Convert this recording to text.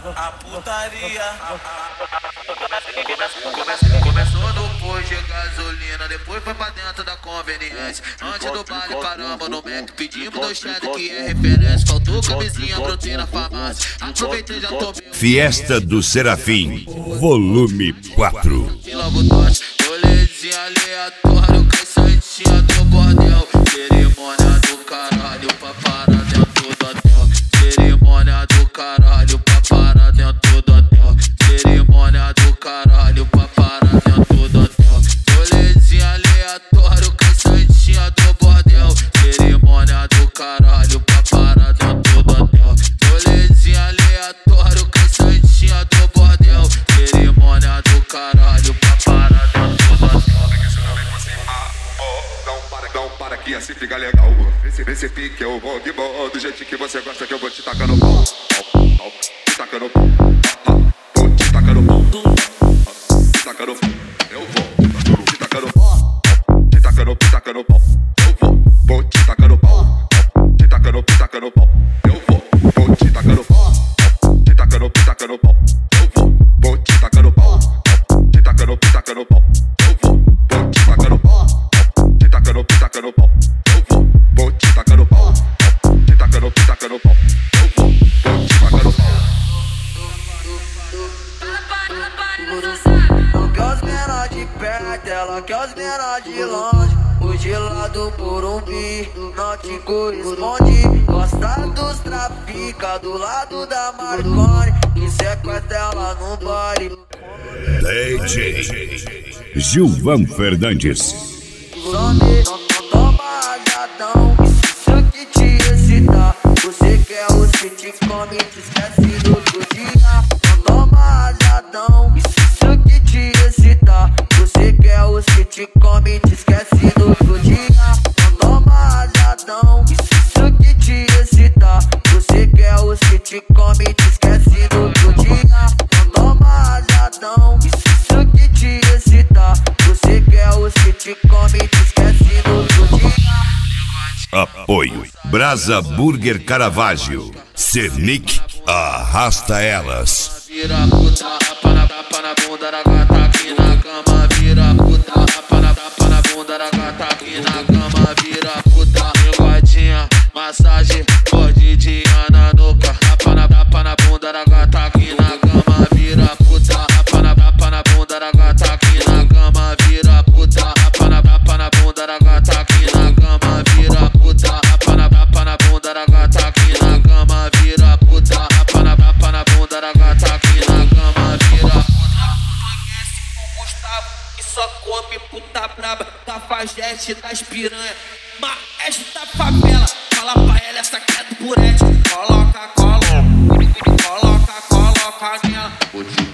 a putaria. Começou no posto de gasolina, depois foi pra dentro da conveniência. Antes do baile paramos no Mac, pedimos 2 cheddar que é referência. Faltou camisinha, brotei na farmácia, aproveitei já tomei. Fiesta do Serafim, volume 4. E logo nós, rolezinho aleatório, caçantinha do bordel. Cerimônia do caralho pra parar dentro do hotel. Cerimônia do caralho pra parar dentro do hotel. Cerimônia do caralho pra parar dentro do hotel. Rolezinho aleatório, caçantinha do bordel. Cerimônia do caralho pra parar dentro do hotel. Rolezinho aleatório, caçantinha do bordel. Cerimônia do caralho pra parar dentro do hotel. Não para que assim fica legal. Esse pique eu vou de boa. Do jeito que você gosta que eu vou te tacar no pau. Te tacar no pau. Vou te tacar no pau. Te tacar no pau. Eu vou. Te tacar no pau. Te tacar no pau. Eu vou te tacar no pau. Te tacar no pau. Eu vou te tacar no pau. Te tacar no pau. Eu vou te tacar no pau. Te tacar no pau. Eu vou te tacar no pau. Taca no pau, eu vou te tacar no pau. Te taca no pau, eu vou te tacar no pau. Não quer os menor de perto, ela quer os menor de longe. O de lá do Morumbi não te corresponde. Gosta dos trafica do lado da Marconi. E sequestra ela no baile. DJ Gilvan Fernandes. Some, não toma rajadão. Isso aqui te excita. Você quer os que te come, te esquece do outro dia. Não toma rajadão. Isso aqui te excita. Você quer os que te come, te esquece do outro dia. Não toma rajadão. Isso aqui te excita. Você quer os que te come, te esquece do outro dia. Não toma rajadão. Isso aqui te excita. Você quer os que te come, te esquece do outro dia. Apoio Brasa Burger Caravaggio. Cernic arrasta elas. Vira puta, tapa na bunda da gata aqui na cama. Vira puta, tapa na bunda da gata aqui na cama. Vira puta, engodinha, massagem, mordidinha na nuca. Tapa na bunda da gata aqui na cama. Vira puta, tapa na bunda da gata aqui na cama. Vira puta, tapa na bunda da gata aqui na cama. Vira puta, tapa na bunda da gata aqui na cama. Vira puta, tapa na bunda da gata aqui na cama. Vira puta. Conhece o Gustavo que só come puta braba. Cafajeste das piranha, maestro da favela. Fala pra ela essa que é do Burete. Coloca nela.